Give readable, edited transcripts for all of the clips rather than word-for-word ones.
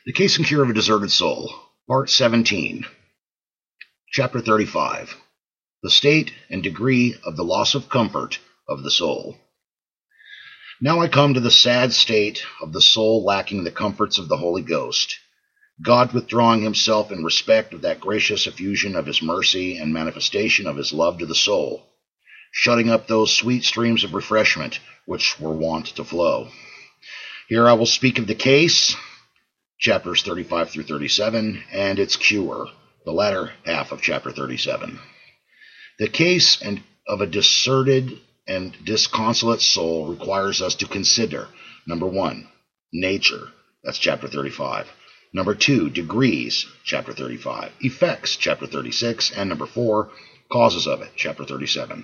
The Case and Cure of a Deserted Soul, Part 17, Chapter 35, The State and Degree of the Loss of Comfort of the Soul. Now I come to the sad state of the soul lacking the comforts of the Holy Ghost, God withdrawing himself in respect of that gracious effusion of his mercy and manifestation of his love to the soul, shutting up those sweet streams of refreshment which were wont to flow. Here I will speak of the case, chapters 35 through 37, and its cure, the latter half of chapter 37. The case of a deserted and disconsolate soul requires us to consider, number 1, nature, that's chapter 35. Number 2, degrees, chapter 35. Effects, chapter 36. And number 4, causes of it, chapter 37.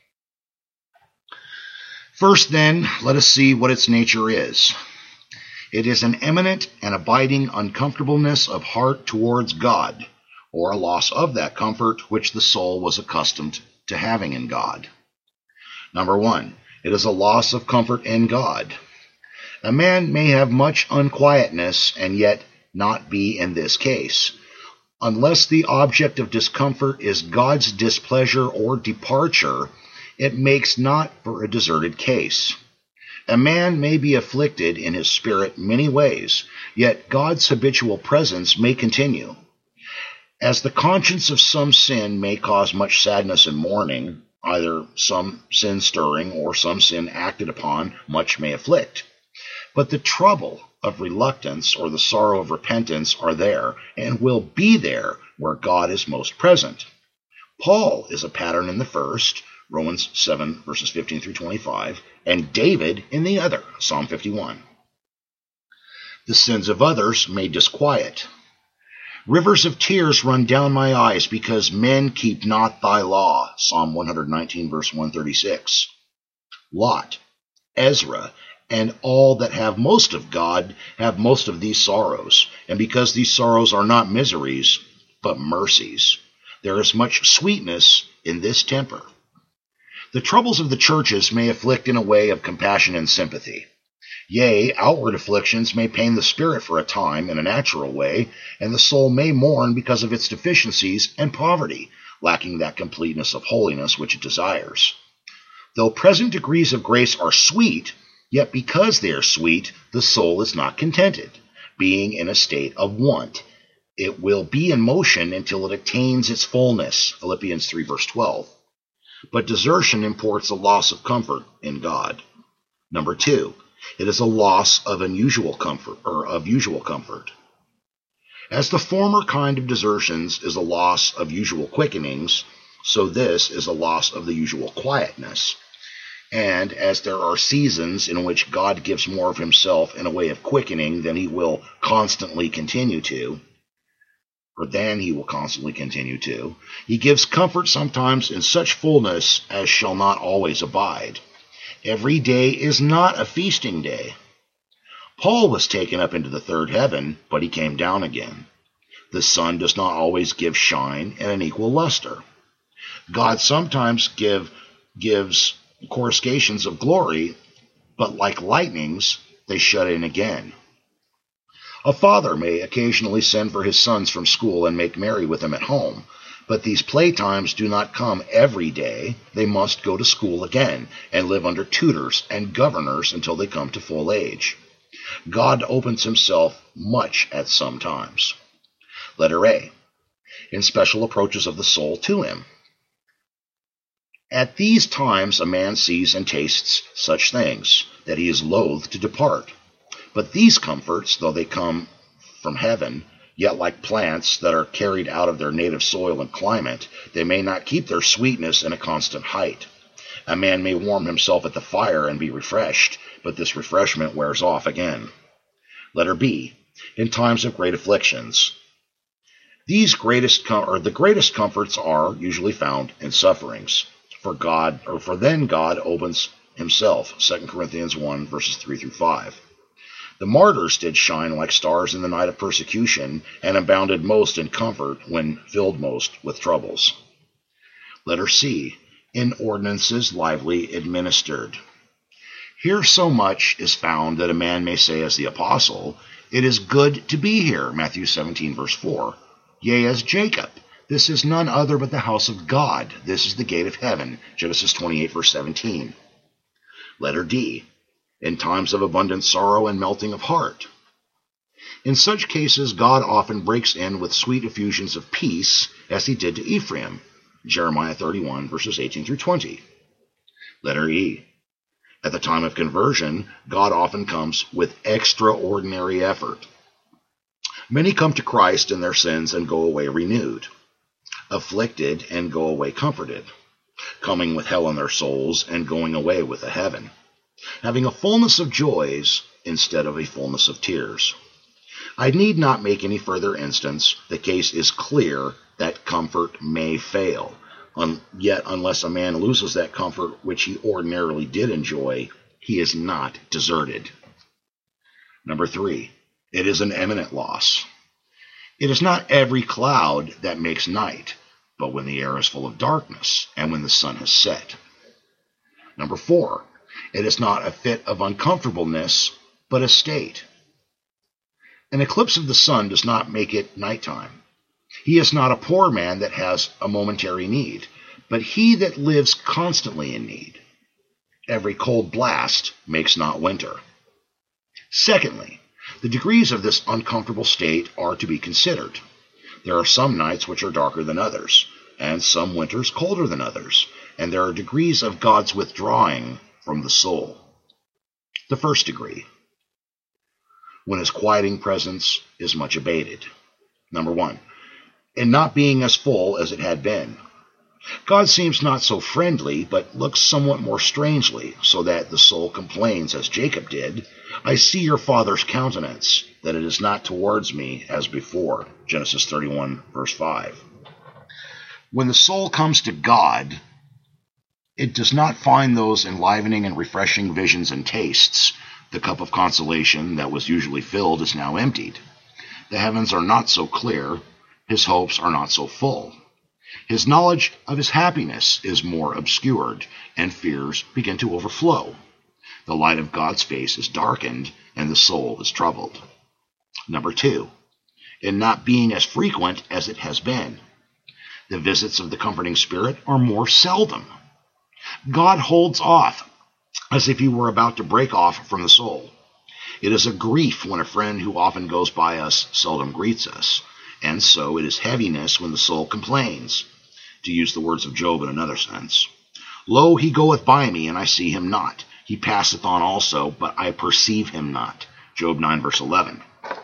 First, then, let us see what its nature is. It is an eminent and abiding uncomfortableness of heart towards God, or a loss of that comfort which the soul was accustomed to having in God. Number 1, it is a loss of comfort in God. A man may have much unquietness and yet not be in this case, unless the object of discomfort is God's displeasure or departure. It makes not for a deserted case. A man may be afflicted in his spirit many ways, yet God's habitual presence may continue. As the conscience of some sin may cause much sadness and mourning, either some sin stirring or some sin acted upon, much may afflict. But the trouble of reluctance or the sorrow of repentance are there and will be there where God is most present. Paul is a pattern in the first, Romans 7, verses 15 through 25, and David in the other, Psalm 51. The sins of others may disquiet. Rivers of tears run down my eyes because men keep not thy law, Psalm 119, verse 136. Lot, Ezra, and all that have most of God have most of these sorrows, and because these sorrows are not miseries, but mercies, there is much sweetness in this temper. The troubles of the churches may afflict in a way of compassion and sympathy. Yea, outward afflictions may pain the spirit for a time in a natural way, and the soul may mourn because of its deficiencies and poverty, lacking that completeness of holiness which it desires. Though present degrees of grace are sweet, yet because they are sweet, the soul is not contented, being in a state of want. It will be in motion until it attains its fullness, Philippians 3, verse 12. But desertion imports a loss of comfort in God. Number 2, it is a loss of unusual comfort, or of usual comfort. As the former kind of desertions is a loss of usual quickenings, so this is a loss of the usual quietness. And as there are seasons in which God gives more of himself in a way of quickening than he will constantly continue to, he gives comfort sometimes in such fullness as shall not always abide. Every day is not a feasting day. Paul was taken up into the third heaven, but he came down again. The sun does not always give shine and an equal luster. God sometimes gives coruscations of glory, but like lightnings, they shut in again. A father may occasionally send for his sons from school and make merry with them at home, but these playtimes do not come every day. They must go to school again and live under tutors and governors until they come to full age. God opens himself much at some times. Letter A, in special approaches of the soul to him. At these times a man sees and tastes such things, that he is loath to depart. But these comforts, though they come from heaven, yet like plants that are carried out of their native soil and climate, they may not keep their sweetness in a constant height. A man may warm himself at the fire and be refreshed, but this refreshment wears off again. Letter B, in times of great afflictions. The greatest comforts are usually found in sufferings. For then God opens himself, 2 Corinthians 1, verses 3 through 5. The martyrs did shine like stars in the night of persecution, and abounded most in comfort when filled most with troubles. Letter C, in ordinances lively administered. Here so much is found that a man may say as the apostle, It is good to be here, Matthew 17, verse 4. Yea, as Jacob. This is none other but the house of God. This is the gate of heaven, Genesis 28, verse 17. Letter D. In times of abundant sorrow and melting of heart. In such cases, God often breaks in with sweet effusions of peace, as he did to Ephraim, Jeremiah 31, verses 18 through 20. Letter E. At the time of conversion, God often comes with extraordinary effort. Many come to Christ in their sins and go away renewed, afflicted and go away comforted, coming with hell in their souls and going away with a heaven, having a fullness of joys instead of a fullness of tears. I need not make any further instance. The case is clear that comfort may fail. Yet unless a man loses that comfort which he ordinarily did enjoy, he is not deserted. Number 3, it is an imminent loss. It is not every cloud that makes night, but when the air is full of darkness and when the sun has set. Number 4, it is not a fit of uncomfortableness, but a state. An eclipse of the sun does not make it nighttime. He is not a poor man that has a momentary need, but he that lives constantly in need. Every cold blast makes not winter. Secondly, the degrees of this uncomfortable state are to be considered. There are some nights which are darker than others, and some winters colder than others, and there are degrees of God's withdrawing from the soul. The first degree, when his quieting presence is much abated. Number 1, in not being as full as it had been. God seems not so friendly, but looks somewhat more strangely, so that the soul complains, as Jacob did, I see your father's countenance, that it is not towards me as before. Genesis 31, verse 5. When the soul comes to God, it does not find those enlivening and refreshing visions and tastes. The cup of consolation that was usually filled is now emptied. The heavens are not so clear. His hopes are not so full. His knowledge of his happiness is more obscured, and fears begin to overflow. The light of God's face is darkened, and the soul is troubled. Number 2, in not being as frequent as it has been. The visits of the comforting Spirit are more seldom. God holds off, as if he were about to break off from the soul. It is a grief when a friend who often goes by us seldom greets us. And so it is heaviness when the soul complains, to use the words of Job in another sense. Lo, he goeth by me, and I see him not. He passeth on also, but I perceive him not. Job 9, verse 11.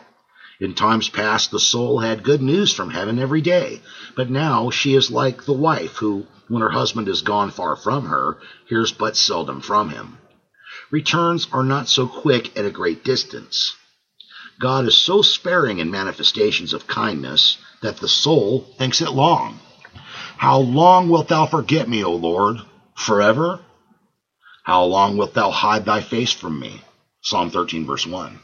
In times past the soul had good news from heaven every day, but now she is like the wife who, when her husband is gone far from her, hears but seldom from him. Returns are not so quick at a great distance. God is so sparing in manifestations of kindness that the soul thinks it long. How long wilt thou forget me, O Lord? Forever? How long wilt thou hide thy face from me? Psalm 13, verse 1.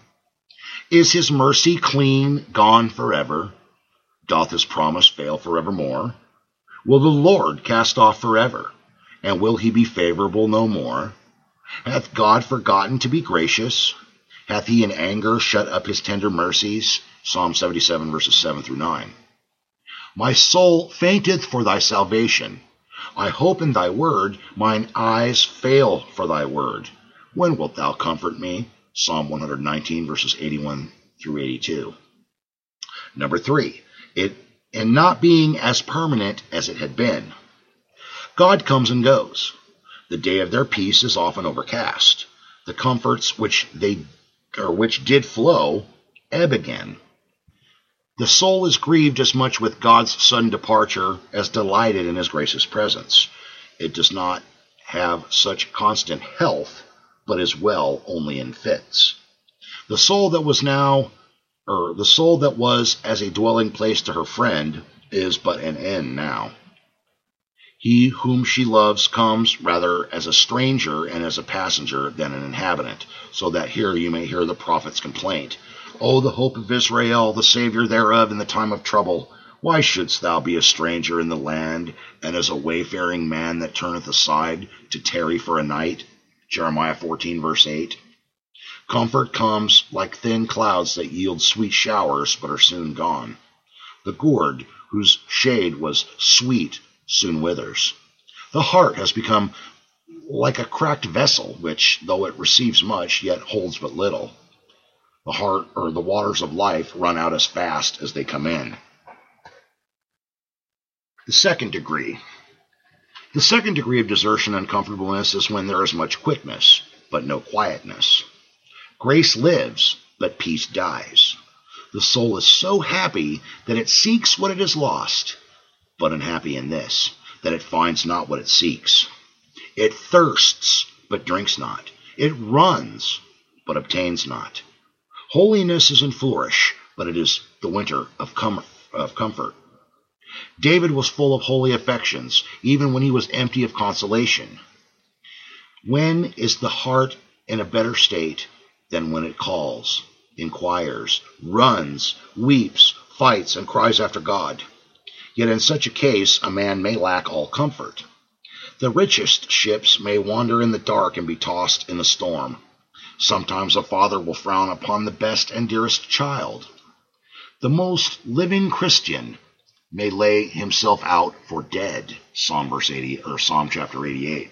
Is his mercy clean gone forever? Doth his promise fail forevermore? Will the Lord cast off forever? And will he be favorable no more? Hath God forgotten to be gracious? Hath he in anger shut up his tender mercies? Psalm 77, verses 7 through 9. My soul fainteth for thy salvation. I hope in thy word. Mine eyes fail for thy word. When wilt thou comfort me? Psalm 119, verses 81 through 82. Number 3, in not being as permanent as it had been. God comes and goes. The day of their peace is often overcast. The comforts which did flow ebb again. The soul is grieved as much with God's sudden departure as delighted in his gracious presence. It does not have such constant health, but is well only in fits. The soul that was as a dwelling place to her friend is but an inn now. He whom she loves comes rather as a stranger and as a passenger than an inhabitant, so that here you may hear the prophet's complaint. O the hope of Israel, the Savior thereof in the time of trouble, why shouldst thou be a stranger in the land, and as a wayfaring man that turneth aside to tarry for a night? Jeremiah 14, verse 8. Comfort comes like thin clouds that yield sweet showers but are soon gone. The gourd, whose shade was sweet, soon withers. The heart has become like a cracked vessel, which, though it receives much, yet holds but little. The heart, or the waters of life, run out as fast as they come in. The second degree. The second degree of desertion and comfortableness is when there is much quickness, but no quietness. Grace lives, but peace dies. The soul is so happy that it seeks what it has lost, but unhappy in this, that it finds not what it seeks. It thirsts, but drinks not. It runs, but obtains not. Holiness is in flourish, but it is the winter of comfort. David was full of holy affections, even when he was empty of consolation. When is the heart in a better state than when it calls, inquires, runs, weeps, fights, and cries after God? Yet in such a case a man may lack all comfort. The richest ships may wander in the dark and be tossed in the storm. Sometimes a father will frown upon the best and dearest child. The most living Christian may lay himself out for dead. Psalm chapter 88.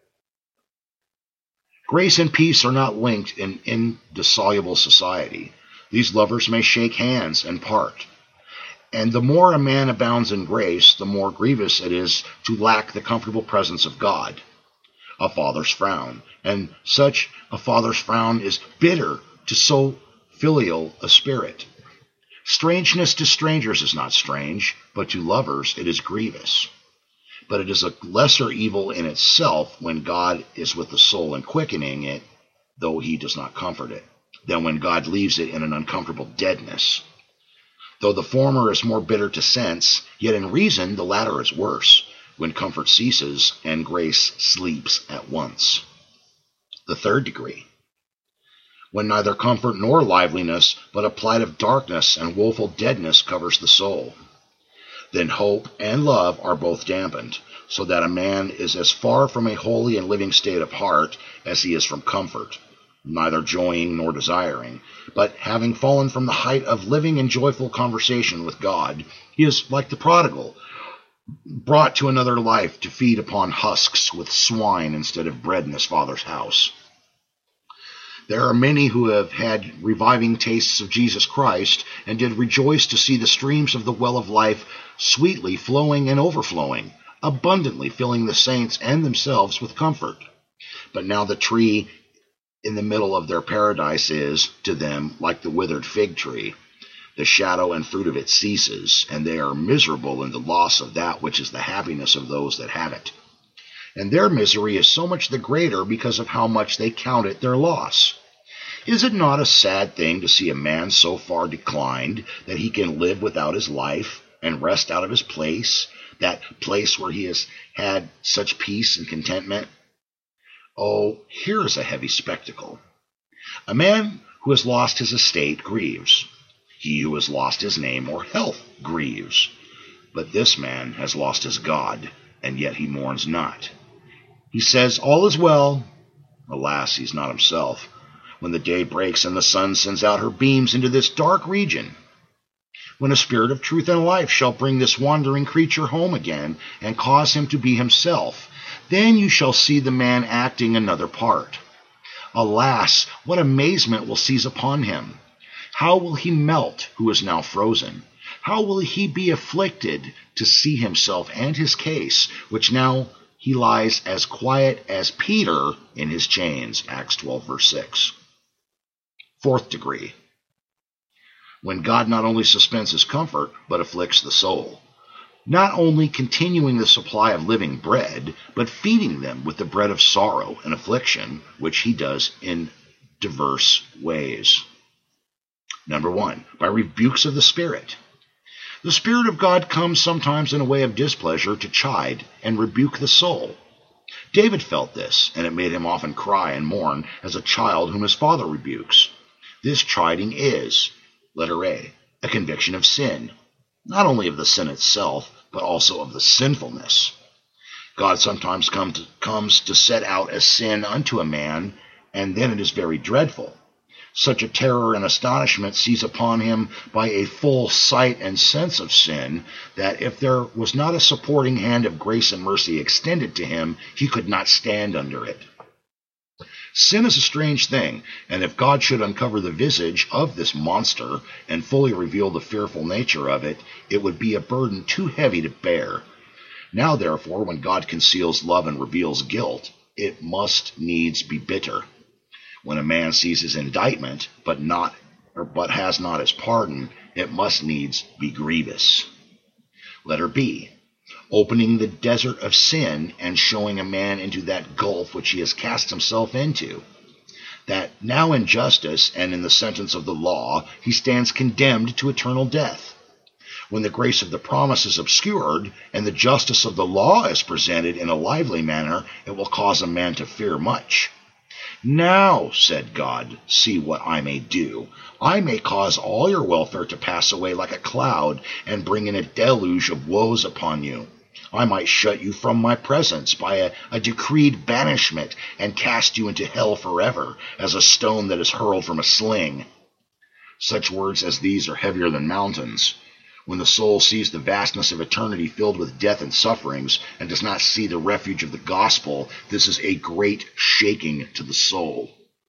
Grace and peace are not linked in indissoluble society. These lovers may shake hands and part. And the more a man abounds in grace, the more grievous it is to lack the comfortable presence of God. A father's frown, and such a father's frown is bitter to so filial a spirit. Strangeness to strangers is not strange, but to lovers it is grievous. But it is a lesser evil in itself when God is with the soul and quickening it, though he does not comfort it, than when God leaves it in an uncomfortable deadness. Though the former is more bitter to sense, yet in reason the latter is worse, when comfort ceases and grace sleeps at once. The third degree. When neither comfort nor liveliness, but a plight of darkness and woeful deadness covers the soul. Then hope and love are both dampened, so that a man is as far from a holy and living state of heart as he is from comfort, neither joying nor desiring, but having fallen from the height of living in joyful conversation with God, he is like the prodigal, brought to another life to feed upon husks with swine instead of bread in his father's house. There are many who have had reviving tastes of Jesus Christ, and did rejoice to see the streams of the well of life sweetly flowing and overflowing, abundantly filling the saints and themselves with comfort. But now the tree in the middle of their paradise is, to them, like the withered fig tree. The shadow and fruit of it ceases, and they are miserable in the loss of that which is the happiness of those that have it. And their misery is so much the greater because of how much they count it their loss. Is it not a sad thing to see a man so far declined that he can live without his life and rest out of his place, that place where he has had such peace and contentment? Oh, here is a heavy spectacle. A man who has lost his estate grieves. He who has lost his name or health grieves. But this man has lost his God, and yet he mourns not. He says, all is well. Alas, he's not himself, when the day breaks and the sun sends out her beams into this dark region. When a spirit of truth and life shall bring this wandering creature home again, and cause him to be himself, then you shall see the man acting another part. Alas, what amazement will seize upon him! How will he melt who is now frozen? How will he be afflicted to see himself and his case, which now he lies as quiet as Peter in his chains, Acts 12, verse 6. Fourth degree. When God not only suspends his comfort, but afflicts the soul, not only continuing the supply of living bread, but feeding them with the bread of sorrow and affliction, which he does in diverse ways. Number 1, by rebukes of the Spirit. The Spirit of God comes sometimes in a way of displeasure to chide and rebuke the soul. David felt this, and it made him often cry and mourn as a child whom his father rebukes. This chiding is, letter A conviction of sin, not only of the sin itself, but also of the sinfulness. God sometimes comes to set out as sin unto a man, and then it is very dreadful. Such a terror and astonishment seize upon him by a full sight and sense of sin, that if there was not a supporting hand of grace and mercy extended to him, he could not stand under it. Sin is a strange thing, and if God should uncover the visage of this monster and fully reveal the fearful nature of it, it would be a burden too heavy to bear. Now, therefore, when God conceals love and reveals guilt, it must needs be bitter. When a man sees his indictment, but has not his pardon, it must needs be grievous. Letter B. Opening the desert of sin and showing a man into that gulf which he has cast himself into, that now in justice and in the sentence of the law he stands condemned to eternal death. When the grace of the promise is obscured, and the justice of the law is presented in a lively manner, it will cause a man to fear much. Now, said God, see what I may do. I may cause all your welfare to pass away like a cloud, and bring in a deluge of woes upon you. I might shut you from my presence by a decreed banishment, and cast you into hell forever, as a stone that is hurled from a sling. Such words as these are heavier than mountains. When the soul sees the vastness of eternity filled with death and sufferings, and does not see the refuge of the gospel, this is a great shaking to the soul.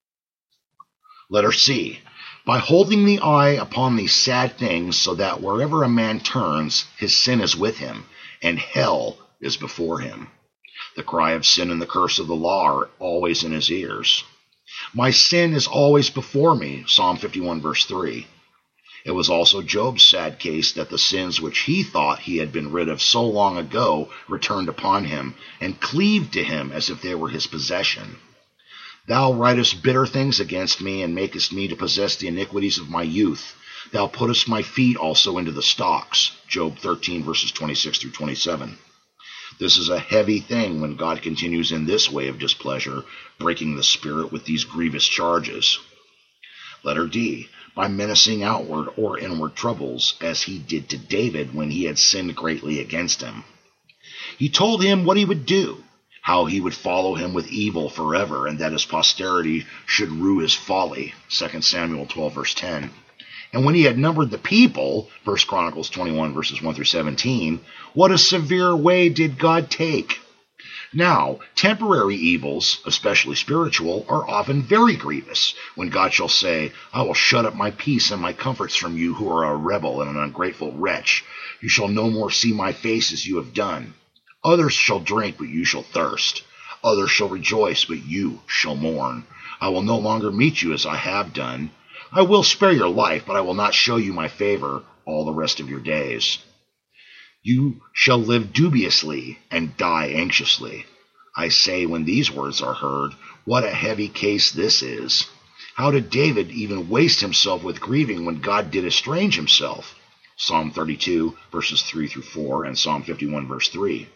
Letter C. By holding the eye upon these sad things, so that wherever a man turns, his sin is with him, and hell is before him. The cry of sin and the curse of the law are always in his ears. My sin is always before me, Psalm 51, verse 3. It was also Job's sad case that the sins which he thought he had been rid of so long ago returned upon him, and cleaved to him as if they were his possession. Thou writest bitter things against me, and makest me to possess the iniquities of my youth. Thou puttest my feet also into the stocks. Job 13, verses 26 through 27. This is a heavy thing when God continues in this way of displeasure, breaking the spirit with these grievous charges. Letter D. By menacing outward or inward troubles, as he did to David when he had sinned greatly against him. He told him what he would do, how he would follow him with evil forever, and that his posterity should rue his folly, 2 Samuel 12, verse 10. And when he had numbered the people, 1 Chronicles 21, verses 1 through 17, what a severe way did God take! Now, temporary evils, especially spiritual, are often very grievous, when God shall say, I will shut up my peace and my comforts from you who are a rebel and an ungrateful wretch. You shall no more see my face as you have done. Others shall drink, but you shall thirst. Others shall rejoice, but you shall mourn. I will no longer meet you as I have done. I will spare your life, but I will not show you my favor all the rest of your days. You shall live dubiously and die anxiously. I say, when these words are heard, what a heavy case this is. How did David even waste himself with grieving when God did estrange himself? Psalm 32, verses 3 through 4, and Psalm 51, verse 3.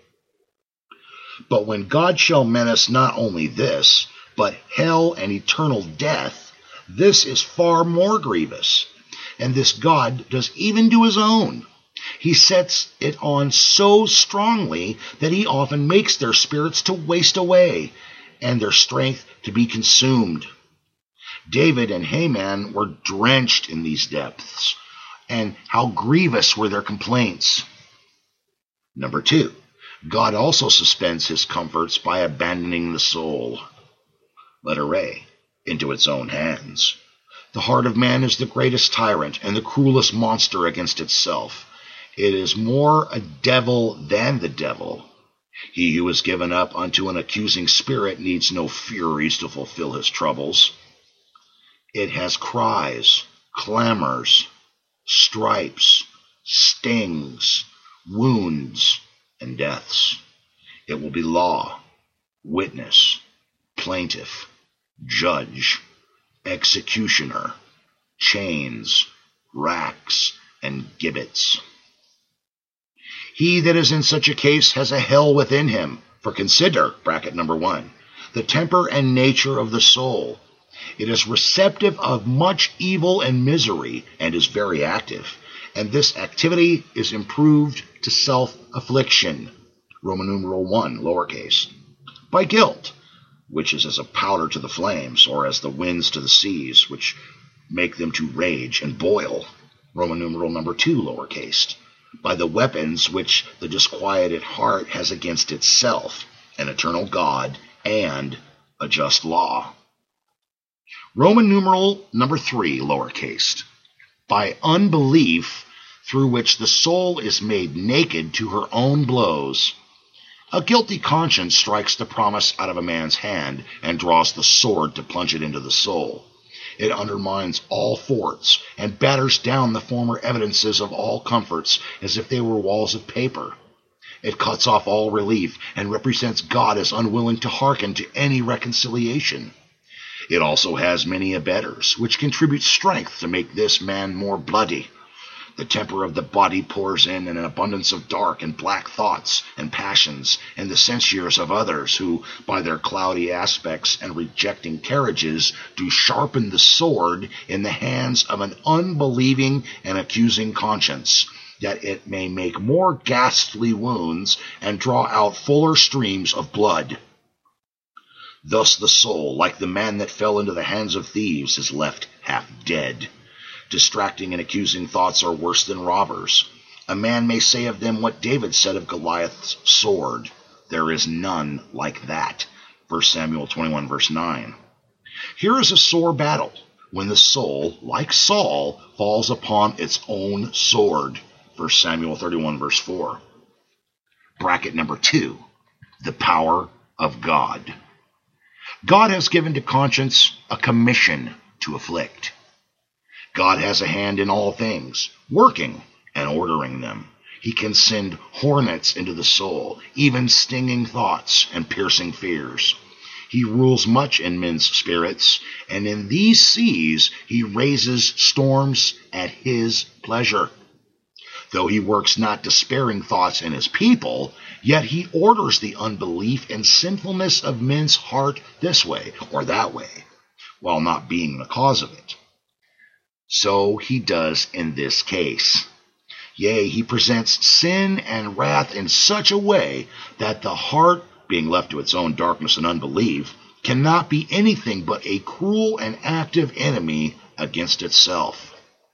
But when God shall menace not only this, but hell and eternal death, this is far more grievous. And this God does even to his own. He sets it on so strongly that he often makes their spirits to waste away, and their strength to be consumed. David and Haman were drenched in these depths, and how grievous were their complaints. Number 2, God also suspends his comforts by abandoning the soul. Letter A, into its own hands. The heart of man is the greatest tyrant and the cruelest monster against itself. It is more a devil than the devil. He who is given up unto an accusing spirit needs no furies to fulfill his troubles. It has cries, clamors, stripes, stings, wounds, and deaths. It will be law, witness, plaintiff, judge, executioner, chains, racks, and gibbets. He that is in such a case has a hell within him. For consider, bracket number 1, the temper and nature of the soul. It is receptive of much evil and misery, and is very active. And this activity is improved to self-affliction, Roman numeral 1, lowercase, by guilt, which is as a powder to the flames, or as the winds to the seas, which make them to rage and boil, Roman numeral number 2, lowercase, by the weapons which the disquieted heart has against itself, an eternal God, and a just law. Roman numeral number 3, lowercase, by unbelief through which the soul is made naked to her own blows. A guilty conscience strikes the promise out of a man's hand and draws the sword to plunge it into the soul. It undermines all forts and batters down the former evidences of all comforts as if they were walls of paper. It cuts off all relief and represents God as unwilling to hearken to any reconciliation. It also has many abettors, which contribute strength to make this man more bloody. The temper of the body pours in an abundance of dark and black thoughts and passions, and the censures of others who, by their cloudy aspects and rejecting carriages, do sharpen the sword in the hands of an unbelieving and accusing conscience, that it may make more ghastly wounds and draw out fuller streams of blood. Thus the soul, like the man that fell into the hands of thieves, is left half dead. Distracting and accusing thoughts are worse than robbers. A man may say of them what David said of Goliath's sword, "There is none like that." 1 Samuel 21, verse 9. Here is a sore battle, when the soul, like Saul, falls upon its own sword. 1 Samuel 31, verse 4. Bracket number 2, the power of God. God has given to conscience a commission to afflict. God has a hand in all things, working and ordering them. He can send hornets into the soul, even stinging thoughts and piercing fears. He rules much in men's spirits, and in these seas he raises storms at his pleasure. Though he works not despairing thoughts in his people, yet he orders the unbelief and sinfulness of men's heart this way or that way, while not being the cause of it. So he does in this case. Yea, he presents sin and wrath in such a way that the heart, being left to its own darkness and unbelief, cannot be anything but a cruel and active enemy against itself.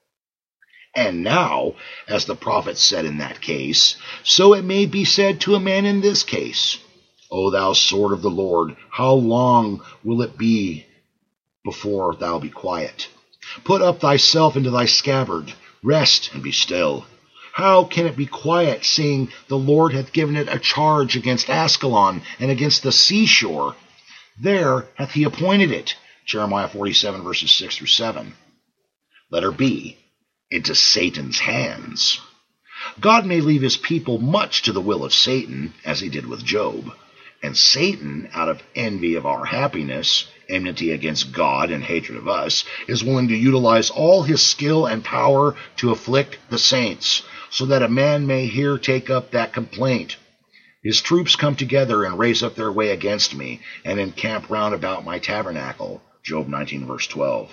And now, as the prophet said in that case, so it may be said to a man in this case, O thou sword of the Lord, how long will it be before thou be quiet? Put up thyself into thy scabbard, rest and be still. How can it be quiet, seeing the Lord hath given it a charge against Askelon and against the seashore? There hath he appointed it. Jeremiah 47, verses 6 through 7. Letter B, into Satan's hands. God may leave his people much to the will of Satan, as he did with Job. And Satan, out of envy of our happiness, enmity against God and hatred of us, is willing to utilize all his skill and power to afflict the saints, so that a man may here take up that complaint. His troops come together and raise up their way against me, and encamp round about my tabernacle. Job 19, verse 12.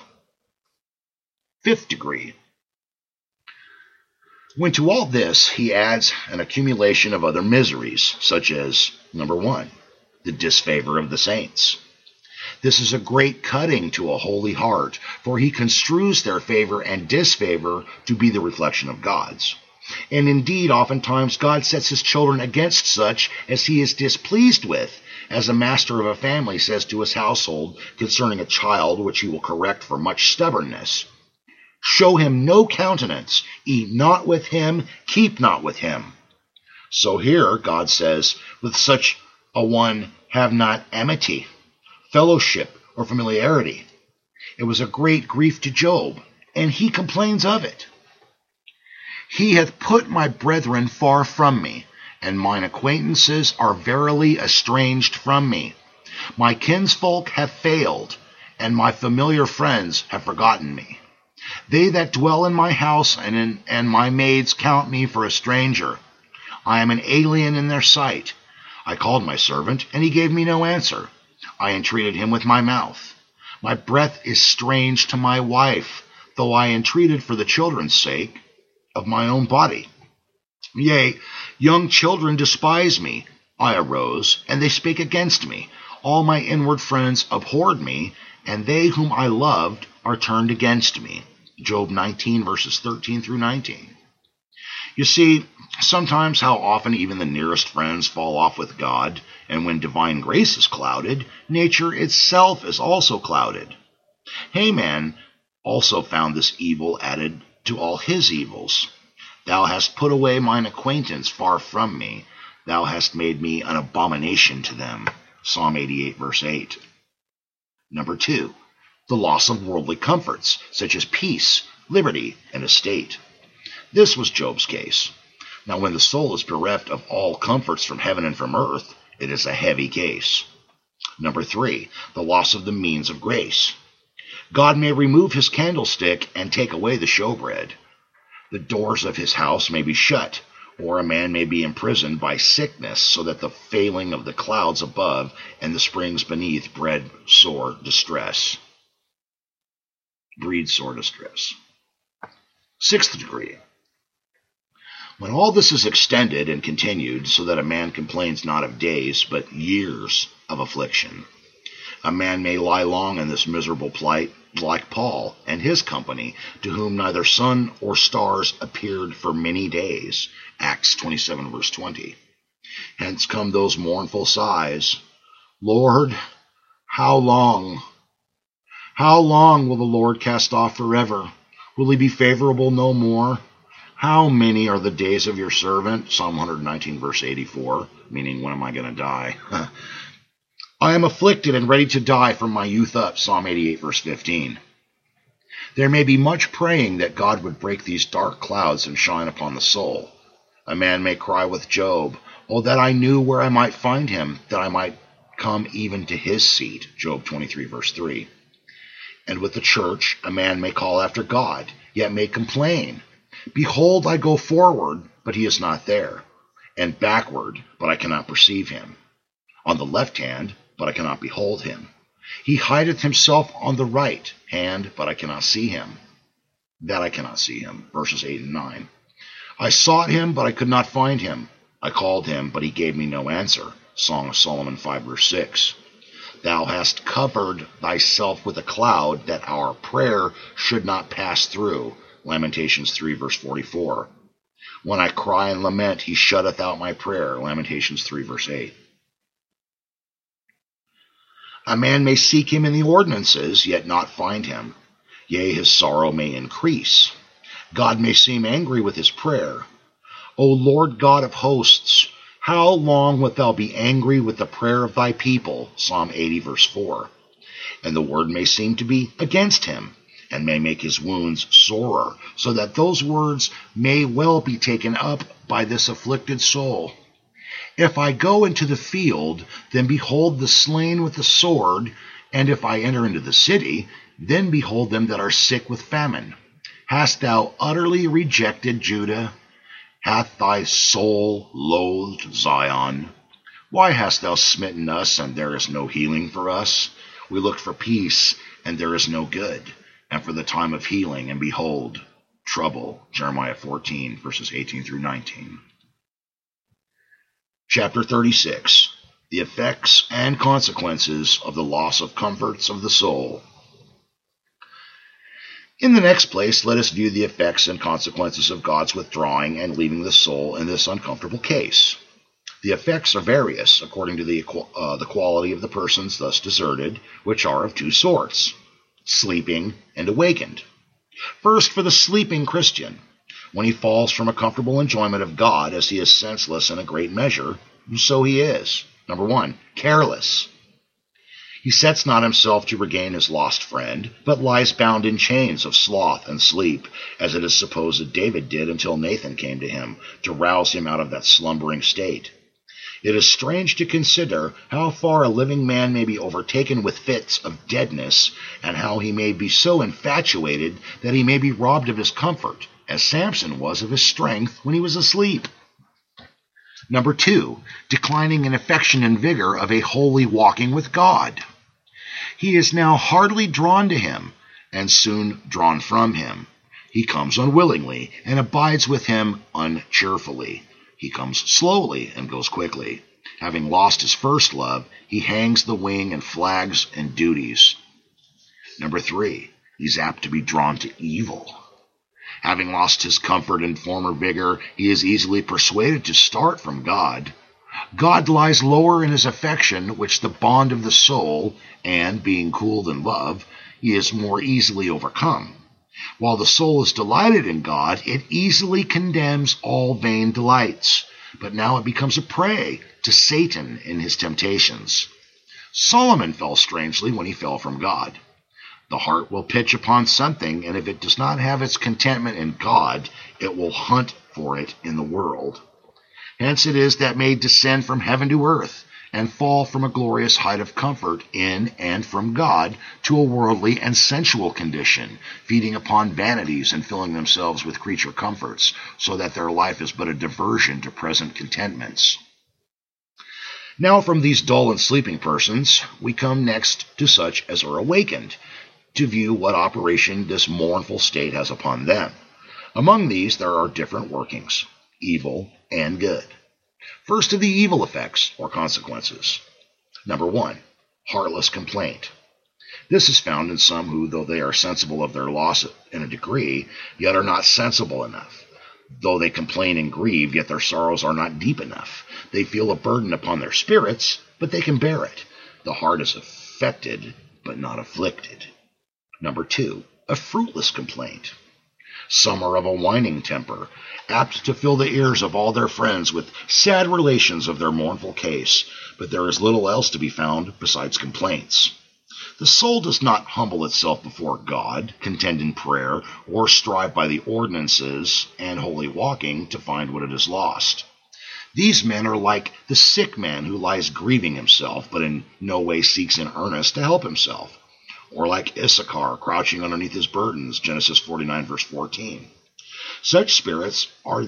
Fifth degree. When to all this he adds an accumulation of other miseries, such as, number 1, the disfavor of the saints. This is a great cutting to a holy heart, for he construes their favor and disfavor to be the reflection of God's. And indeed, oftentimes God sets his children against such as he is displeased with, as a master of a family says to his household concerning a child which he will correct for much stubbornness. Show him no countenance, eat not with him, keep not with him. So here God says, with such a one have not amity, fellowship, or familiarity. It was a great grief to Job, and he complains of it. He hath put my brethren far from me, and mine acquaintances are verily estranged from me. My kinsfolk have failed, and my familiar friends have forgotten me. They that dwell in my house and my maids count me for a stranger. I am an alien in their sight. I called my servant, and he gave me no answer. I entreated him with my mouth. My breath is strange to my wife, though I entreated for the children's sake of my own body. Yea, young children despise me. I arose, and they spake against me. All my inward friends abhorred me, and they whom I loved are turned against me. Job 19, verses 13 through 19. You see, sometimes how often even the nearest friends fall off with God, and when divine grace is clouded, nature itself is also clouded. Haman also found this evil added to all his evils. Thou hast put away mine acquaintance far from me. Thou hast made me an abomination to them. Psalm 88, verse 8. Number 2, the loss of worldly comforts, such as peace, liberty, and estate. This was Job's case. Now, when the soul is bereft of all comforts from heaven and from earth, it is a heavy case. Number 3, the loss of the means of grace. God may remove his candlestick and take away the showbread. The doors of his house may be shut, or a man may be imprisoned by sickness, so that the failing of the clouds above and the springs beneath breed sore distress. Sixth degree. When all this is extended and continued, so that a man complains not of days, but years of affliction, a man may lie long in this miserable plight, like Paul and his company, to whom neither sun or stars appeared for many days. Acts 27, verse 20. Hence come those mournful sighs. Lord, how long? How long will the Lord cast off forever? Will he be favorable no more? How many are the days of your servant? Psalm 119, verse 84, meaning, when am I going to die? I am afflicted and ready to die from my youth up. Psalm 88, verse 15. There may be much praying that God would break these dark clouds and shine upon the soul. A man may cry with Job, "Oh, that I knew where I might find him, that I might come even to his seat." Job 23, verse 3. And with the church, a man may call after God, yet may complain. "Behold, I go forward, but he is not there, and backward, but I cannot perceive him. On the left hand, but I cannot behold him. He hideth himself on the right hand, but I cannot see him. That I cannot see him." Verses 8 and 9. "I sought him, but I could not find him. I called him, but he gave me no answer." Song of Solomon 5, verse 6. "Thou hast covered thyself with a cloud, that our prayer should not pass through." Lamentations 3, verse 44. "When I cry and lament, he shutteth out my prayer." Lamentations 3, verse 8. A man may seek him in the ordinances, yet not find him. Yea, his sorrow may increase. God may seem angry with his prayer. O Lord God of hosts, how long wilt thou be angry with the prayer of thy people? Psalm 80, verse 4. And the word may seem to be against him, and may make his wounds sorer, so that those words may well be taken up by this afflicted soul. If I go into the field, then behold the slain with the sword, and if I enter into the city, then behold them that are sick with famine. Hast thou utterly rejected Judah? Hath thy soul loathed Zion? Why hast thou smitten us, and there is no healing for us? We looked for peace, and there is no good, and for the time of healing, and behold, trouble. Jeremiah 14, verses 18 through 19. Chapter 36. The effects and consequences of the loss of comforts of the soul. In the next place, let us view the effects and consequences of God's withdrawing and leaving the soul in this uncomfortable case. The effects are various, according to the quality of the persons thus deserted, which are of two sorts: sleeping and awakened. First, for the sleeping Christian. When he falls from a comfortable enjoyment of God, as he is senseless in a great measure, so he is. Number 1, careless. He sets not himself to regain his lost friend, but lies bound in chains of sloth and sleep, as it is supposed that David did until Nathan came to him, to rouse him out of that slumbering state. It is strange to consider how far a living man may be overtaken with fits of deadness, and how he may be so infatuated that he may be robbed of his comfort, as Samson was of his strength when he was asleep. Number 2, declining in affection and vigor of a holy walking with God. He is now hardly drawn to him, and soon drawn from him. He comes unwillingly, and abides with him uncheerfully. He comes slowly, and goes quickly. Having lost his first love, he hangs the wing and flags in duties. Number 3, he's apt to be drawn to evil. Having lost his comfort and former vigor, he is easily persuaded to start from God. God lies lower in his affection, which the bond of the soul, and, being cooled in love, he is more easily overcome. While the soul is delighted in God, it easily condemns all vain delights, but now it becomes a prey to Satan in his temptations. Solomon fell strangely when he fell from God. The heart will pitch upon something, and if it does not have its contentment in God, it will hunt for it in the world. Hence it is that may descend from heaven to earth, and fall from a glorious height of comfort in and from God to a worldly and sensual condition, feeding upon vanities and filling themselves with creature comforts, so that their life is but a diversion to present contentments. Now from these dull and sleeping persons, we come next to such as are awakened, to view what operation this mournful state has upon them. Among these there are different workings, evil and good. First of the evil effects, or consequences. Number 1, heartless complaint. This is found in some who, though they are sensible of their loss in a degree, yet are not sensible enough. Though they complain and grieve, yet their sorrows are not deep enough. They feel a burden upon their spirits, but they can bear it. The heart is affected, but not afflicted. Number 2, a fruitless complaint. Some are of a whining temper, apt to fill the ears of all their friends with sad relations of their mournful case, but there is little else to be found besides complaints. The soul does not humble itself before God, contend in prayer, or strive by the ordinances and holy walking to find what it has lost. These men are like the sick man who lies grieving himself, but in no way seeks in earnest to help himself. Or like Issachar crouching underneath his burdens, Genesis 49, verse 14. Such spirits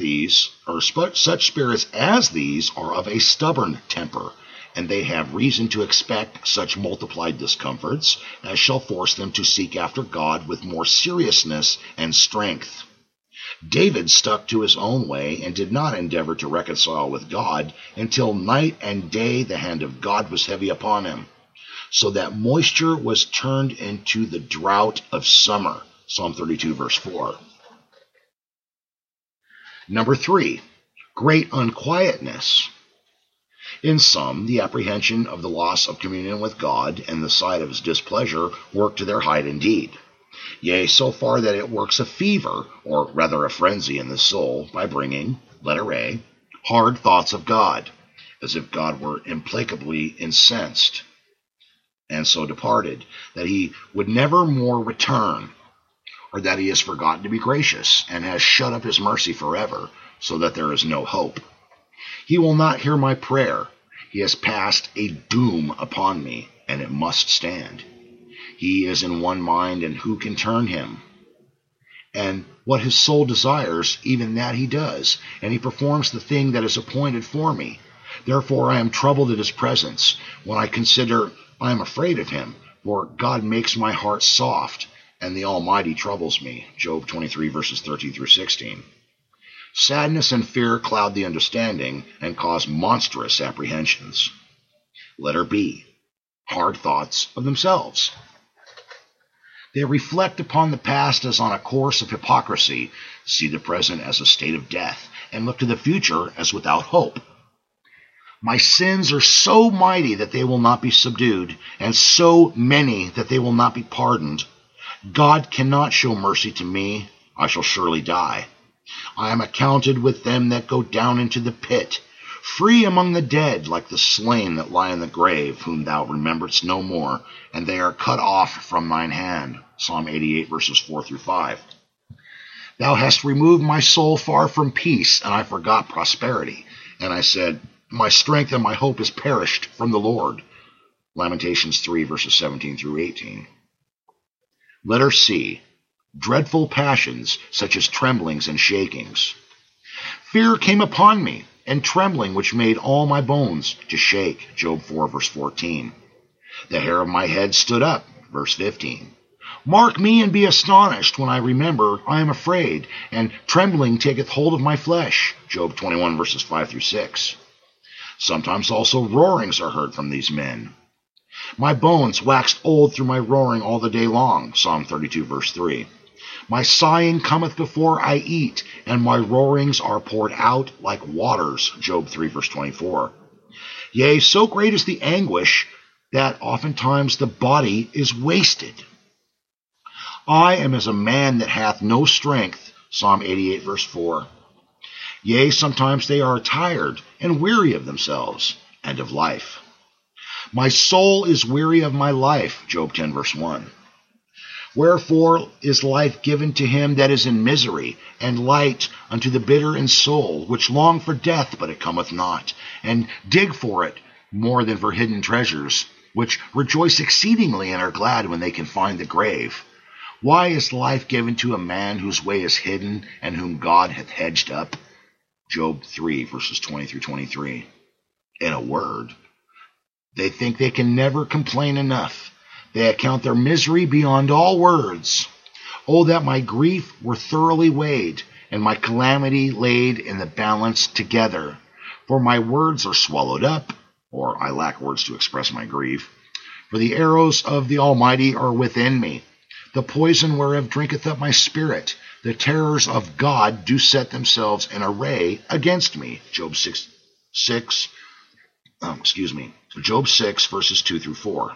as these are of a stubborn temper, and they have reason to expect such multiplied discomforts as shall force them to seek after God with more seriousness and strength. David stuck to his own way and did not endeavor to reconcile with God until night and day the hand of God was heavy upon him, so that moisture was turned into the drought of summer. Psalm 32, verse 4. Number 3, great unquietness. In some, the apprehension of the loss of communion with God and the sight of his displeasure work to their height indeed. Yea, so far that it works a fever, or rather a frenzy in the soul, by bringing, letter A, hard thoughts of God, as if God were implacably incensed, and so departed, that he would never more return, or that he has forgotten to be gracious, and has shut up his mercy forever, so that there is no hope. He will not hear my prayer. He has passed a doom upon me, and it must stand. He is in one mind, and who can turn him? And what his soul desires, even that he does, and he performs the thing that is appointed for me. Therefore I am troubled at his presence. When I consider, I am afraid of him, for God makes my heart soft, and the Almighty troubles me. Job 23, verses 13 through 16. Sadness and fear cloud the understanding and cause monstrous apprehensions. Letter B, hard thoughts of themselves. They reflect upon the past as on a course of hypocrisy, see the present as a state of death, and look to the future as without hope. My sins are so mighty that they will not be subdued, and so many that they will not be pardoned. God cannot show mercy to me. I shall surely die. I am accounted with them that go down into the pit, free among the dead, like the slain that lie in the grave, whom thou rememberest no more, and they are cut off from thine hand. Psalm 88, verses 4 through 5. Thou hast removed my soul far from peace, and I forgot prosperity. And I said, my strength and my hope is perished from the Lord. Lamentations 3, verses 17 through 18. Letter C, dreadful passions, such as tremblings and shakings. Fear came upon me, and trembling which made all my bones to shake. Job 4, verse 14. The hair of my head stood up. Verse 15. Mark me and be astonished when I remember I am afraid, and trembling taketh hold of my flesh. Job 21, verses 5 through 6. Sometimes also roarings are heard from these men. My bones waxed old through my roaring all the day long, Psalm 32, verse 3. My sighing cometh before I eat, and my roarings are poured out like waters, Job 3, verse 24. Yea, so great is the anguish that oftentimes the body is wasted. I am as a man that hath no strength, Psalm 88, verse 4. Yea, sometimes they are tired and weary of themselves and of life. My soul is weary of my life, Job 10, verse 1. Wherefore is life given to him that is in misery, and light unto the bitter in soul, which long for death, but it cometh not, and dig for it more than for hidden treasures, which rejoice exceedingly and are glad when they can find the grave. Why is life given to a man whose way is hidden, and whom God hath hedged up? Job 3, verses 20 through 23. In a word, they think they can never complain enough. They account their misery beyond all words. Oh, that my grief were thoroughly weighed, and my calamity laid in the balance together. For my words are swallowed up, or I lack words to express my grief. For the arrows of the Almighty are within me. The poison whereof drinketh up my spirit. The terrors of God do set themselves in array against me. Job 6, verses 2 through 4.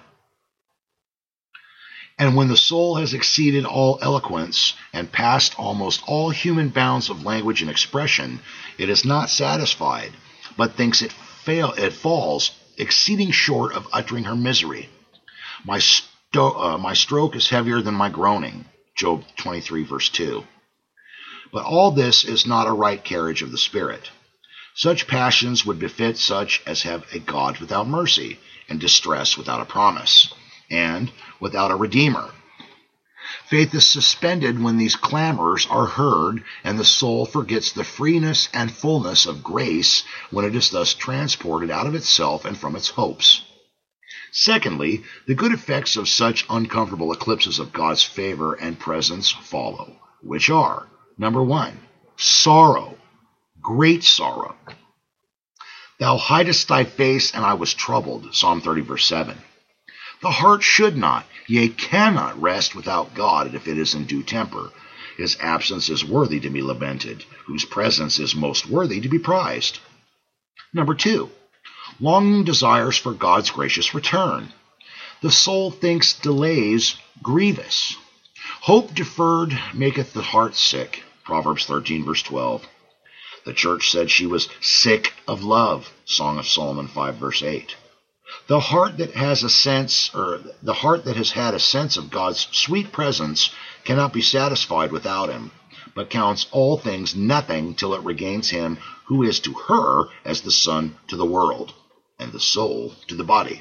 And when the soul has exceeded all eloquence and passed almost all human bounds of language and expression, it is not satisfied, but thinks it falls exceeding short of uttering her misery. My stroke is heavier than my groaning. Job 23, verse 2. But all this is not a right carriage of the spirit. Such passions would befit such as have a God without mercy, and distress without a promise, and without a Redeemer. Faith is suspended when these clamors are heard, and the soul forgets the freeness and fullness of grace when it is thus transported out of itself and from its hopes. Secondly, the good effects of such uncomfortable eclipses of God's favor and presence follow, which are, number 1, sorrow, great sorrow. Thou hidest thy face, and I was troubled, Psalm 30, verse 7. The heart should not, yea, cannot rest without God if it is in due temper. His absence is worthy to be lamented, whose presence is most worthy to be prized. Number 2, longing desires for God's gracious return. The soul thinks delays grievous. Hope deferred maketh the heart sick, Proverbs 13, verse 12. The church said she was sick of love, Song of Solomon 5, verse 8. The heart that has had a sense of God's sweet presence cannot be satisfied without him, but counts all things nothing till it regains him who is to her as the sun to the world, and the soul to the body.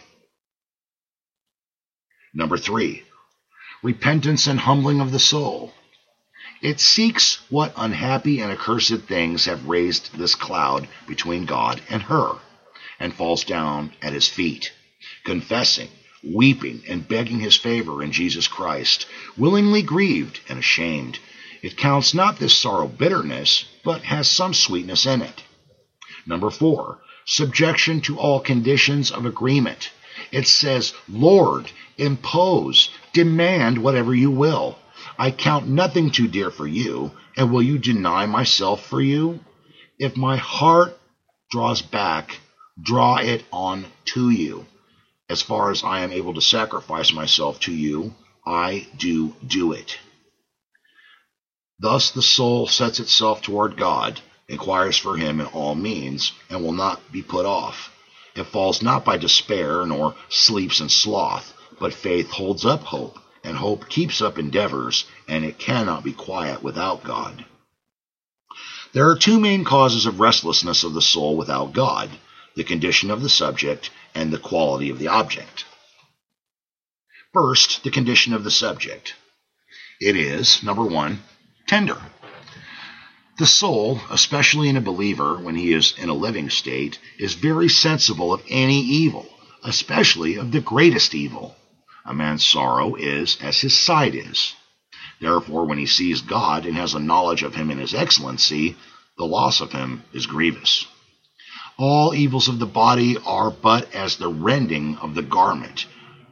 Number 3, repentance and humbling of the soul. It seeks what unhappy and accursed things have raised this cloud between God and her, and falls down at his feet, confessing, weeping, and begging his favor in Jesus Christ, willingly grieved and ashamed. It counts not this sorrow bitterness, but has some sweetness in it. Number 4, subjection to all conditions of agreement. It says, Lord, impose, demand whatever you will. I count nothing too dear for you, and will you deny myself for you? If my heart draws back, draw it on to you. As far as I am able to sacrifice myself to you, I do it. Thus the soul sets itself toward God, inquires for him in all means, and will not be put off. It falls not by despair, nor sleeps in sloth, but faith holds up hope, and hope keeps up endeavors, and it cannot be quiet without God. There are 2 main causes of restlessness of the soul without God: the condition of the subject and the quality of the object. First, the condition of the subject. It is, number 1, tender. The soul, especially in a believer when he is in a living state, is very sensible of any evil, especially of the greatest evil. A man's sorrow is as his sight is. Therefore, when he sees God and has a knowledge of him in his excellency, the loss of him is grievous. All evils of the body are but as the rending of the garment.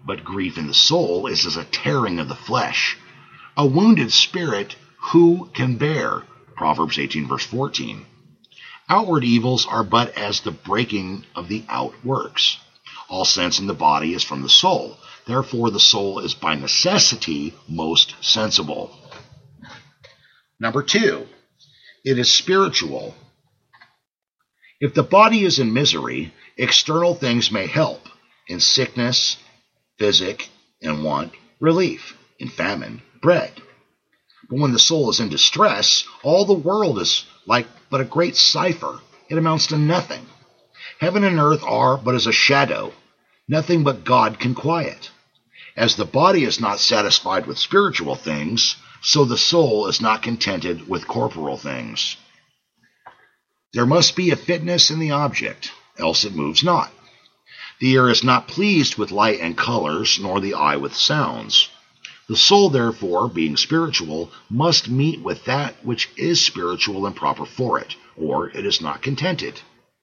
But grief in the soul is as a tearing of the flesh. A wounded spirit who can bear? Proverbs 18, verse 14. Outward evils are but as the breaking of the outworks. All sense in the body is from the soul. Therefore, the soul is by necessity most sensible. Number 2, it is spiritual. If the body is in misery, external things may help. In sickness, physic, in want, relief. In famine, bread. But when the soul is in distress, all the world is like but a great cipher. It amounts to nothing. Heaven and earth are but as a shadow. Nothing but God can quiet. As the body is not satisfied with spiritual things, so the soul is not contented with corporal things. There must be a fitness in the object, else it moves not. The ear is not pleased with light and colors, nor the eye with sounds. The soul, therefore, being spiritual, must meet with that which is spiritual and proper for it, or it is not contented.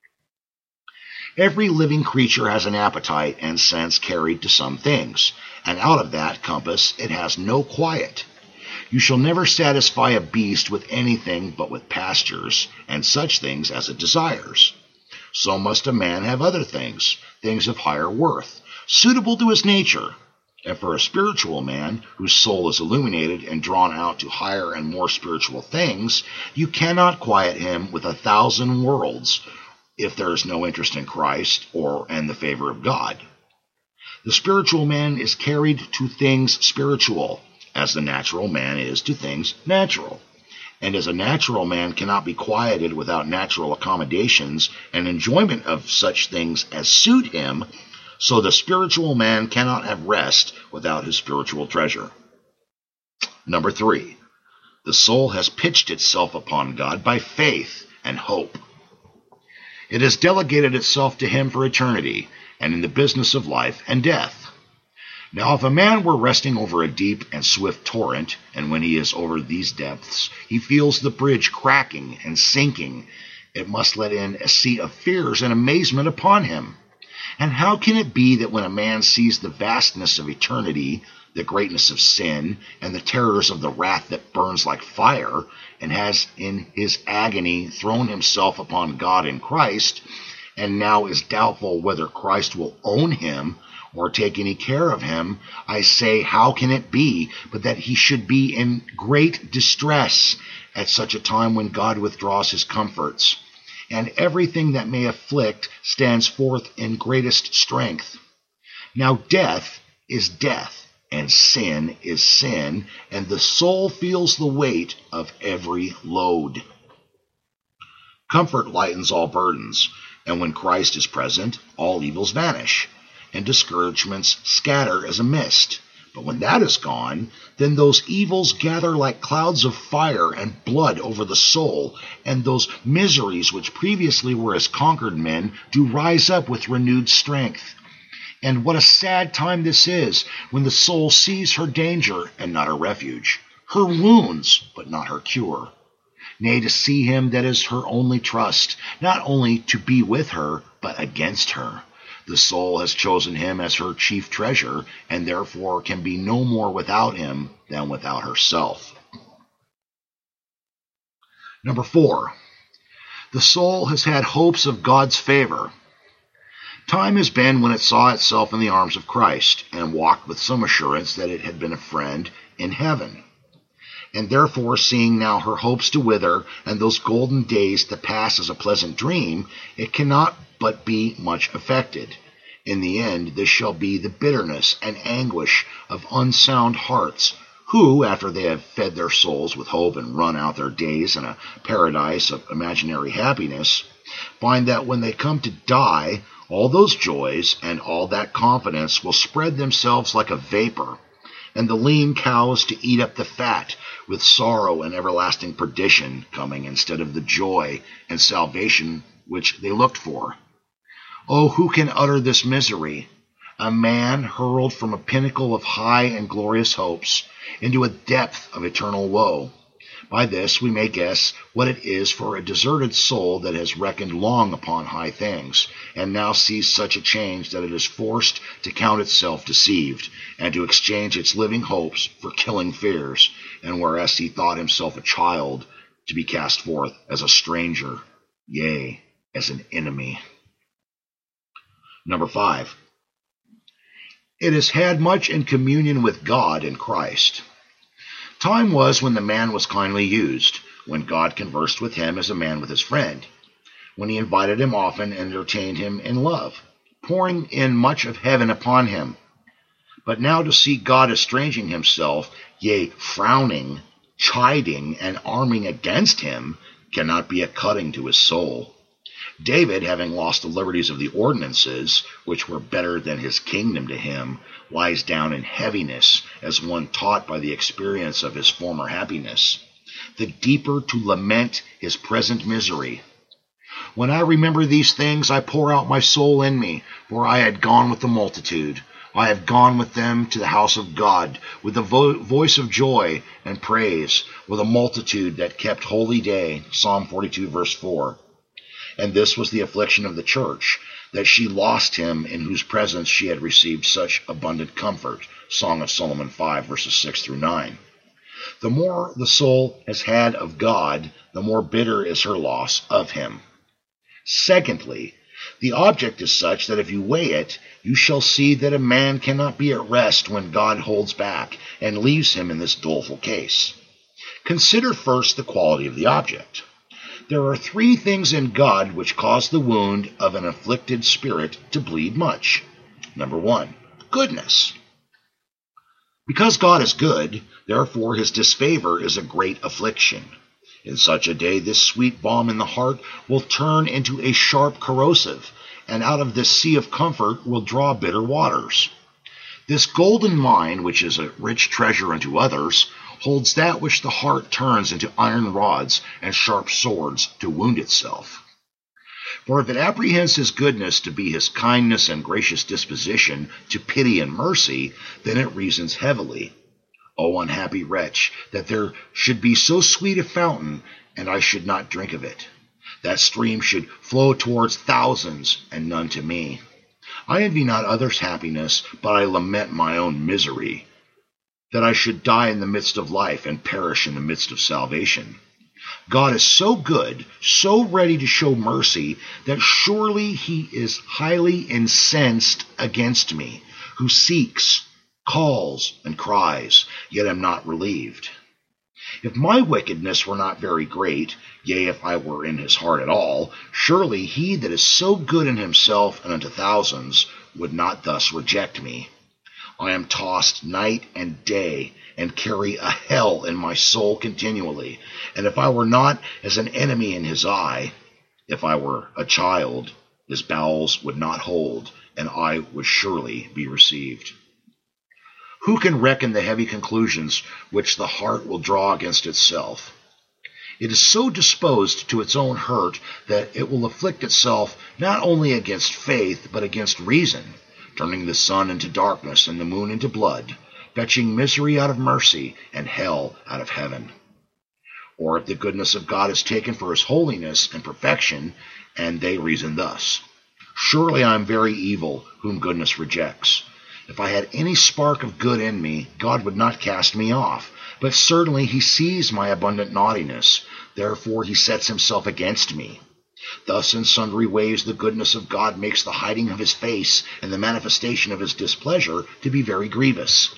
Every living creature has an appetite and sense carried to some things, and out of that compass it has no quiet. You shall never satisfy a beast with anything but with pastures, and such things as it desires. So must a man have other things, things of higher worth, suitable to his nature. And for a spiritual man, whose soul is illuminated and drawn out to higher and more spiritual things, you cannot quiet him with 1,000 worlds, if there is no interest in Christ and the favor of God. The spiritual man is carried to things spiritual, as the natural man is to things natural. And as a natural man cannot be quieted without natural accommodations and enjoyment of such things as suit him, so the spiritual man cannot have rest without his spiritual treasure. Number 3, the soul has pitched itself upon God by faith and hope. It has delegated itself to him for eternity, and in the business of life and death. Now if a man were resting over a deep and swift torrent, and when he is over these depths, he feels the bridge cracking and sinking, it must let in a sea of fears and amazement upon him. And how can it be that when a man sees the vastness of eternity, the greatness of sin, and the terrors of the wrath that burns like fire, and has in his agony thrown himself upon God in Christ, and now is doubtful whether Christ will own him or take any care of him, I say, how can it be but that he should be in great distress at such a time when God withdraws his comforts, and everything that may afflict stands forth in greatest strength? Now death is death, and sin is sin, and the soul feels the weight of every load. Comfort lightens all burdens, and when Christ is present, all evils vanish, and discouragements scatter as a mist. But when that is gone, then those evils gather like clouds of fire and blood over the soul, and those miseries which previously were as conquered men do rise up with renewed strength. And what a sad time this is, when the soul sees her danger and not her refuge, her wounds but not her cure. Nay, to see him that is her only trust, not only to be with her, but against her. The soul has chosen him as her chief treasure, and therefore can be no more without him than without herself. Number 4, the soul has had hopes of God's favor. Time has been when it saw itself in the arms of Christ, and walked with some assurance that it had been a friend in heaven. And therefore, seeing now her hopes to wither, and those golden days to pass as a pleasant dream, it cannot but be much affected. In the end, this shall be the bitterness and anguish of unsound hearts, who, after they have fed their souls with hope and run out their days in a paradise of imaginary happiness, find that when they come to die, all those joys and all that confidence will spread themselves like a vapor, and the lean cows to eat up the fat, with sorrow and everlasting perdition coming instead of the joy and salvation which they looked for. Oh, who can utter this misery? A man hurled from a pinnacle of high and glorious hopes into a depth of eternal woe. By this we may guess what it is for a deserted soul that has reckoned long upon high things, and now sees such a change that it is forced to count itself deceived, and to exchange its living hopes for killing fears, and whereas he thought himself a child, to be cast forth as a stranger, yea, as an enemy. Number 5. It has had much in communion with God in Christ. Time was when the man was kindly used, when God conversed with him as a man with his friend, when he invited him often and entertained him in love, pouring in much of heaven upon him. But now to see God estranging himself, yea, frowning, chiding, and arming against him, cannot be a cutting to his soul. David, having lost the liberties of the ordinances, which were better than his kingdom to him, lies down in heaviness, as one taught by the experience of his former happiness, the deeper to lament his present misery. When I remember these things, I pour out my soul in me, for I had gone with the multitude. I have gone with them to the house of God, with the voice of joy and praise, with a multitude that kept holy day. Psalm 42, verse 4. And this was the affliction of the church, that she lost him in whose presence she had received such abundant comfort. Song of Solomon 5, verses 6 through 9. The more the soul has had of God, the more bitter is her loss of him. Secondly, the object is such that if you weigh it, you shall see that a man cannot be at rest when God holds back and leaves him in this doleful case. Consider first the quality of the object. There are 3 things in God which cause the wound of an afflicted spirit to bleed much. Number 1, goodness. Because God is good, therefore his disfavor is a great affliction. In such a day, this sweet balm in the heart will turn into a sharp corrosive, and out of this sea of comfort will draw bitter waters. This golden mine, which is a rich treasure unto others, holds that which the heart turns into iron rods and sharp swords to wound itself. For if it apprehends his goodness to be his kindness and gracious disposition to pity and mercy, then it reasons heavily. O unhappy wretch, that there should be so sweet a fountain, and I should not drink of it. That stream should flow towards thousands, and none to me. I envy not others' happiness, but I lament my own misery, that I should die in the midst of life and perish in the midst of salvation. God is so good, so ready to show mercy, that surely he is highly incensed against me, who seeks, calls, and cries, yet am not relieved. If my wickedness were not very great, yea, if I were in his heart at all, surely he that is so good in himself and unto thousands would not thus reject me. I am tossed night and day, and carry a hell in my soul continually. And if I were not as an enemy in his eye, if I were a child, his bowels would not hold, and I would surely be received. Who can reckon the heavy conclusions which the heart will draw against itself? It is so disposed to its own hurt that it will afflict itself not only against faith, but against reason, turning the sun into darkness and the moon into blood, fetching misery out of mercy and hell out of heaven. Or if the goodness of God is taken for his holiness and perfection, and they reason thus: surely I am very evil, whom goodness rejects. If I had any spark of good in me, God would not cast me off, but certainly he sees my abundant naughtiness, therefore he sets himself against me. Thus in sundry ways the goodness of God makes the hiding of his face and the manifestation of his displeasure to be very grievous.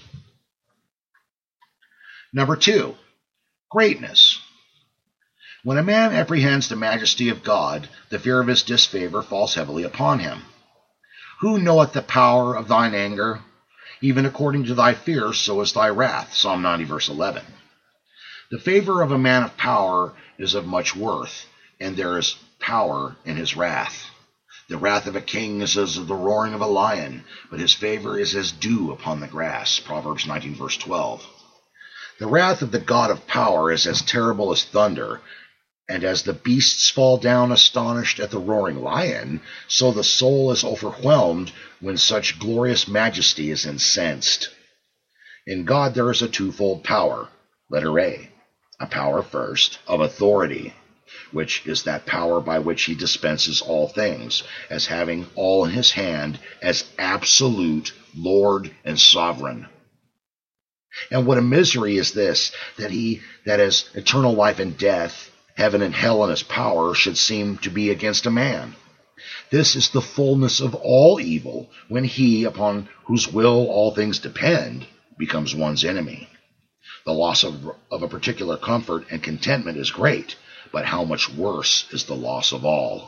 Number 2, greatness. When a man apprehends the majesty of God, the fear of his disfavor falls heavily upon him. Who knoweth the power of thine anger? Even according to thy fear, so is thy wrath. Psalm 90, verse 11. The favor of a man of power is of much worth, and there is power in his wrath. The wrath of a king is as the roaring of a lion, but his favor is as dew upon the grass. Proverbs 19, verse 12. The wrath of the God of power is as terrible as thunder, and as the beasts fall down astonished at the roaring lion, so the soul is overwhelmed when such glorious majesty is incensed. In God there is a twofold power. Letter A, a power first of authority, which is that power by which he dispenses all things, as having all in his hand, as absolute Lord and sovereign. And what a misery is this, that he that has eternal life and death, heaven and hell in his power, should seem to be against a man. This is the fullness of all evil, when he, upon whose will all things depend, becomes one's enemy. The loss of a particular comfort and contentment is great, but how much worse is the loss of all?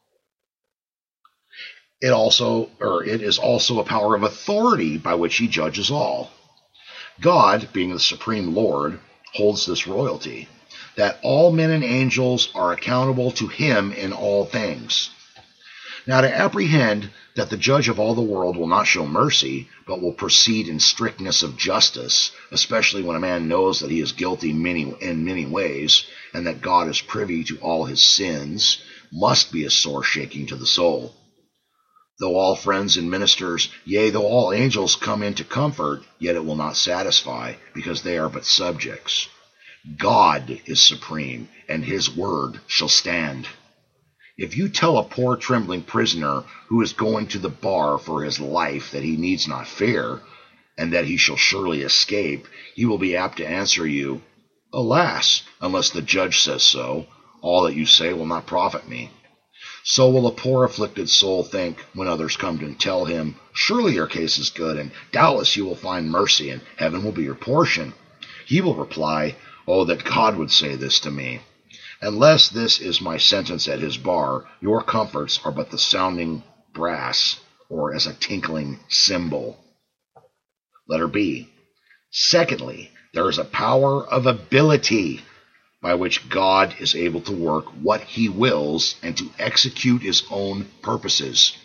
It is also a power of authority by which he judges all. God, being the supreme Lord, holds this royalty, that all men and angels are accountable to him in all things. Now, to apprehend that the judge of all the world will not show mercy, but will proceed in strictness of justice, especially when a man knows that he is guilty in many ways, and that God is privy to all his sins, must be a sore shaking to the soul. Though all friends and ministers, yea, though all angels come in to comfort, yet it will not satisfy, because they are but subjects. God is supreme, and his word shall stand. If you tell a poor trembling prisoner who is going to the bar for his life that he needs not fear, and that he shall surely escape, he will be apt to answer you, Alas, unless the judge says so, all that you say will not profit me. So will a poor afflicted soul think when others come to tell him, Surely your case is good, and doubtless you will find mercy, and heaven will be your portion. He will reply, Oh, that God would say this to me. Unless this is my sentence at his bar, your comforts are but the sounding brass, or as a tinkling cymbal. Letter B. Secondly, there is a power of ability, by which God is able to work what he wills and to execute his own purposes.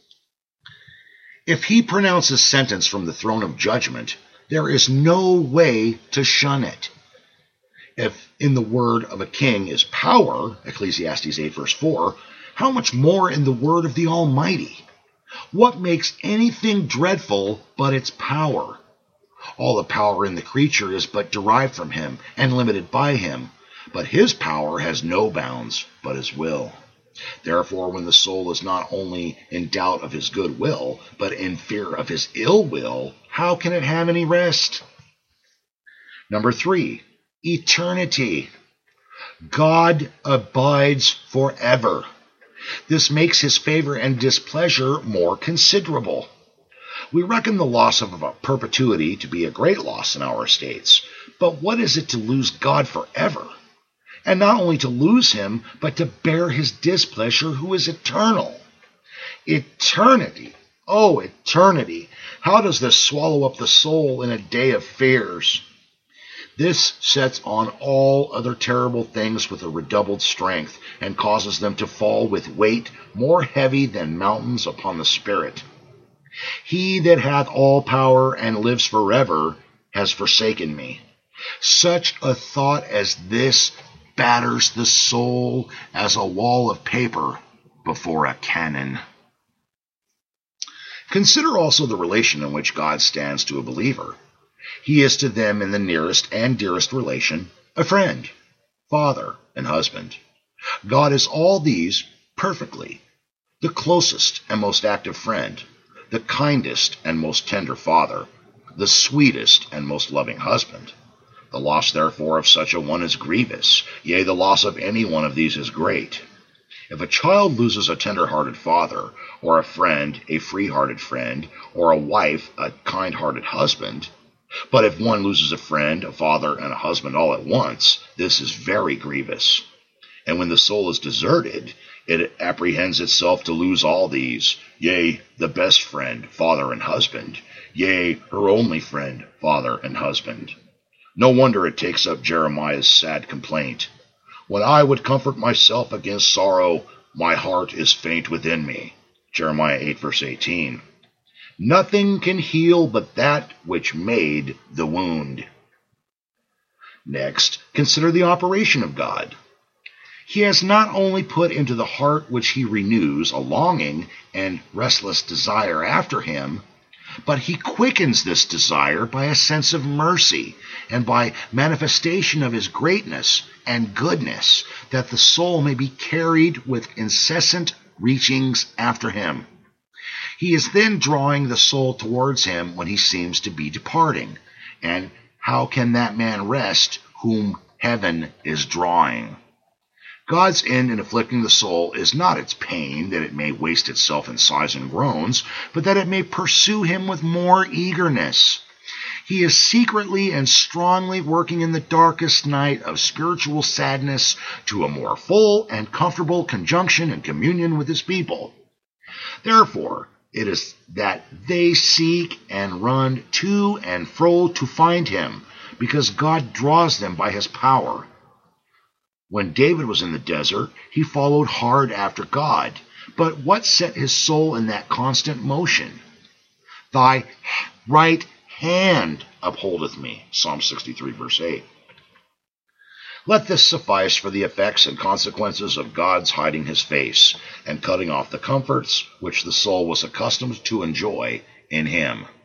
If he pronounces sentence from the throne of judgment, there is no way to shun it. If in the word of a king is power, Ecclesiastes 8 verse 4, how much more in the word of the Almighty? What makes anything dreadful but its power? All the power in the creature is but derived from him and limited by him, but his power has no bounds but his will. Therefore, when the soul is not only in doubt of his good will, but in fear of his ill will, how can it have any rest? Number 3. Eternity. God abides forever. This makes his favor and displeasure more considerable. We reckon the loss of perpetuity to be a great loss in our estates, but what is it to lose God forever? And not only to lose him, but to bear his displeasure who is eternal. Eternity. Oh, eternity. How does this swallow up the soul in a day of fears? This sets on all other terrible things with a redoubled strength, and causes them to fall with weight more heavy than mountains upon the spirit. He that hath all power and lives forever has forsaken me. Such a thought as this batters the soul as a wall of paper before a cannon. Consider also the relation in which God stands to a believer. He is to them in the nearest and dearest relation a friend, father, and husband. God is all these perfectly, the closest and most active friend, the kindest and most tender father, the sweetest and most loving husband. The loss, therefore, of such a one is grievous, yea, the loss of any one of these is great. If a child loses a tender-hearted father, or a friend, a free-hearted friend, or a wife, a kind-hearted husband, but if one loses a friend, a father, and a husband all at once, this is very grievous. And when the soul is deserted, it apprehends itself to lose all these, yea, the best friend, father, and husband, yea, her only friend, father, and husband. No wonder it takes up Jeremiah's sad complaint. When I would comfort myself against sorrow, my heart is faint within me. Jeremiah 8 verse 18. Nothing can heal but that which made the wound. Next, consider the operation of God. He has not only put into the heart which he renews a longing and restless desire after him, But he quickens this desire by a sense of mercy and by manifestation of his greatness and goodness, that the soul may be carried with incessant reachings after him. He is then drawing the soul towards him when he seems to be departing. And how can that man rest whom heaven is drawing? God's end in afflicting the soul is not its pain, that it may waste itself in sighs and groans, but that it may pursue him with more eagerness. He is secretly and strongly working in the darkest night of spiritual sadness to a more full and comfortable conjunction and communion with his people. Therefore, it is that they seek and run to and fro to find him, because God draws them by his power. When David was in the desert, he followed hard after God. But what set his soul in that constant motion? Thy right hand upholdeth me, Psalm 63, verse 8. Let this suffice for the effects and consequences of God's hiding his face and cutting off the comforts which the soul was accustomed to enjoy in him.